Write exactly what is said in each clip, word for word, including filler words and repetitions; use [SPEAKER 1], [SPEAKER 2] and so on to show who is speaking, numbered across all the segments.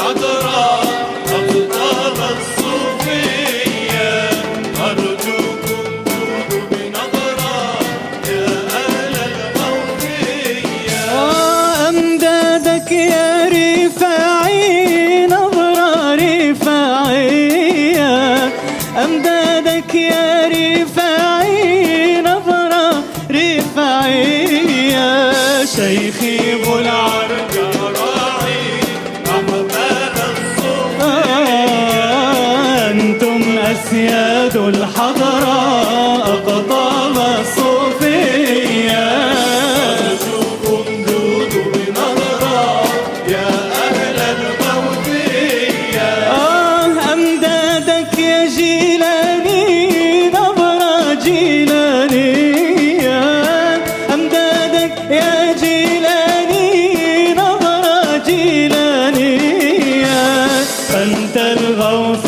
[SPEAKER 1] الحضراء أقطاب الصوفية أرجوكم جودوا بنظرة يا أهل الغوثية.
[SPEAKER 2] أمدادك يا رفاعي نظرة رفاعية، أمدادك يا رفاعي نظرة رفاعية. شيخي أبو العرب
[SPEAKER 1] راعي أحباب الصوفية
[SPEAKER 2] أنتم أسياد الحضراء أقطاب الصوفية.
[SPEAKER 1] أرجوكم جودوا بنظرة يا أهل الغوثية.
[SPEAKER 2] آه أمدادك يا جيلاني نظرة جيلانية، أمدادك يا جيلاني نظرة جيلانية. أنت الغوث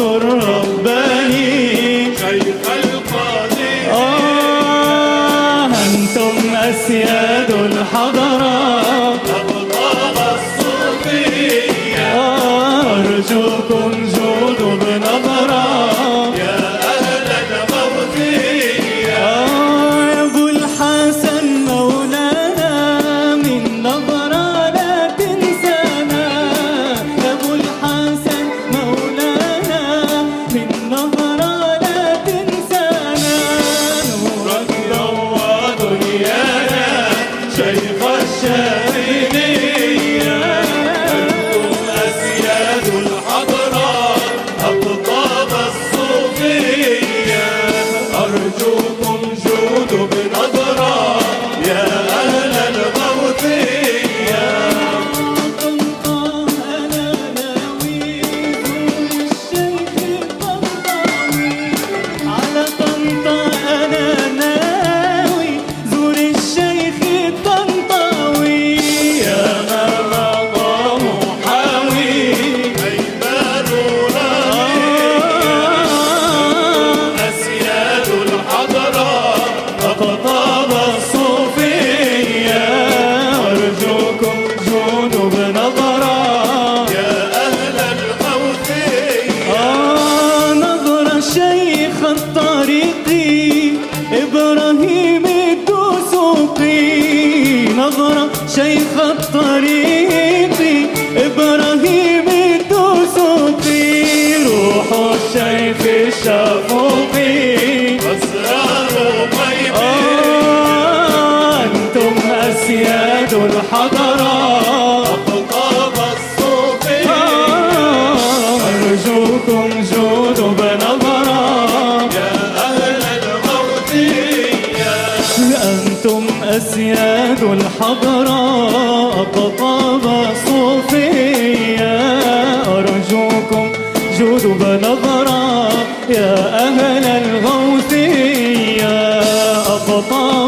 [SPEAKER 2] الرباني
[SPEAKER 1] شيخ القادرية.
[SPEAKER 2] آه أنتم أسياد الحضراء
[SPEAKER 1] أقطاب الصوفية
[SPEAKER 2] أرجوكم جودوا بنظرة
[SPEAKER 1] يا أهل الغوثية.
[SPEAKER 2] آه يا أبو الحسن مولانا من نظرة لا تنسانا، يا أبو الحسن مولانا من نظرة لا تنسانا.
[SPEAKER 1] نورك ضوى دنيانا شيخ الشاذلية. أنتم أسياد الحضراء أقطاب الصوفية أرجوكم جودوا بنظرة يا أهل الغوثية.
[SPEAKER 2] طنطا أنا ناوي زور الشيخ الطنطاوي، على طنطا أنا ناوي زور الشيخ الطنطاوي.
[SPEAKER 1] يا ما مقام حاوي أيمان رامية. أسياد الحضراء
[SPEAKER 2] أقطاب الصوفية أرجوكم جودوا بنظرة
[SPEAKER 1] يا أهل الغوثية.
[SPEAKER 2] آه نظرة شيخ الطريق إبراهيم الدسوقي، نظرة شيخ الطريق إبراهيم الدسوقي. روح الشيخ الشفوقي
[SPEAKER 1] أسرار غيبي
[SPEAKER 2] آه أنتم أسياد الحضراء
[SPEAKER 1] أقطاب الصوفية
[SPEAKER 2] أرجوكم جودوا بنظرة
[SPEAKER 1] يا أهل الغوثية.
[SPEAKER 2] أنتم أسياد الحضراء أقطاب صوفية أرجوكم جودوا بنظرة يا أهل الغوثية. أقطاب